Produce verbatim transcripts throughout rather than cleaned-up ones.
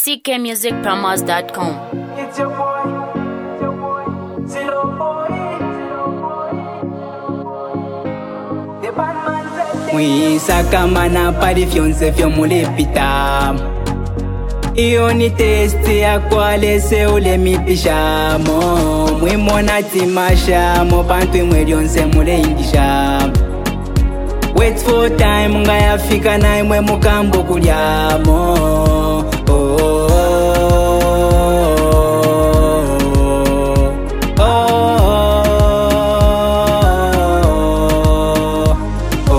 c k music promos dot com. It's your boy, it's your boy, Zero Boy. The bad man said Mwisaka mana pari fyonse fyo mulipita. Iyo ni testi ya kwalese ule mipishamo. Mwimona timashamo pantu imwe lyonse mule indisha. Wait for time nga yafika na imwe mukambo kulyamo. Oh, oh, oh, oh,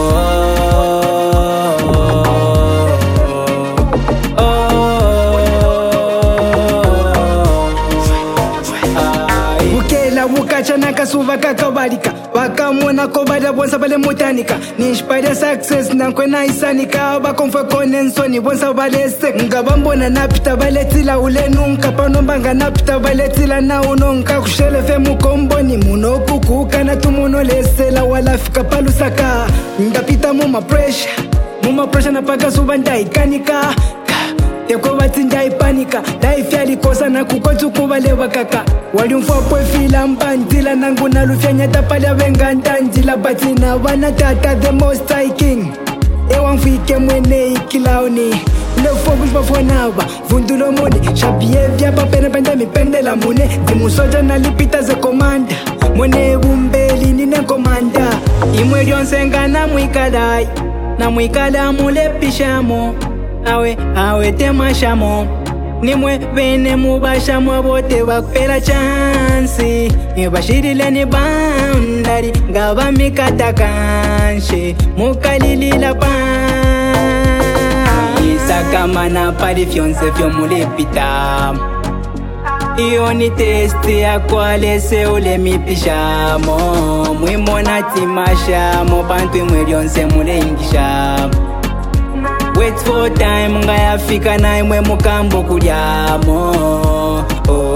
oh. Bukela bukacha nakasuva kakabalika bakamona ko bada bonsa bale mutanika nishpare success nankwe naisanika bakomfwe konensoni bonsa balese ngabambona napita baletila ule nunka panombanga napita baletila na unonka kushelefe mukomboni munokukuka na tumuno lesela wala fika palusaka ndapita muma pressure muma pressure napaka suba ndaikanika Teko bati ndaipanika Daifyali kosa na kukotu kubale wakaka Wali mfapwe fila mbandila Nangu na lufyanya tapale wenga ndandila Bati na wana tata the most high king Ewa mfike mwene ikilaoni Lefo bulpa fonaba Vundulo mone Shabie vya papene pende mipendela mune Dimusoja na lipita ze komanda Mwene bumbeli nine komanda Imwe lyonsenga na mwikadai Na mwikada mule pishamo Awe, awe temashamo Nimwe bene mubashamo bote bakpela chansi Nibashirile ni bandari Ngaba mikata kanshe Mukalilila pan Isaka mana pari fyonse fyo mulipita Iyo ni testi ya kwalese ule mipishamo Mwimona timashamo Pantu imwe lyonse mule ingisha Wait for time nga yafika na imwe mukambo kulyamo. Oh, oh,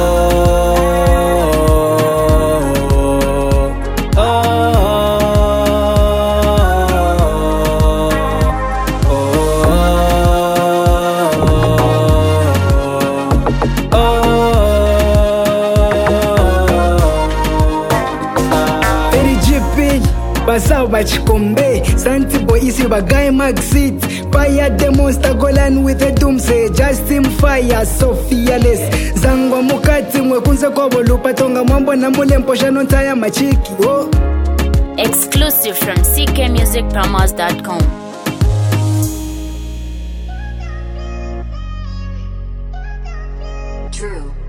oh, oh, oh, oh. Very G P Basao bachikombe Santi boy isi bagay magsit Fire the monster golan with a doomsay Just him fire so fearless Zangwa mukati mwekunze kobo lupatonga mambo na mule mposha nontaya machiki oh. Exclusive from c k music promos dot com. True.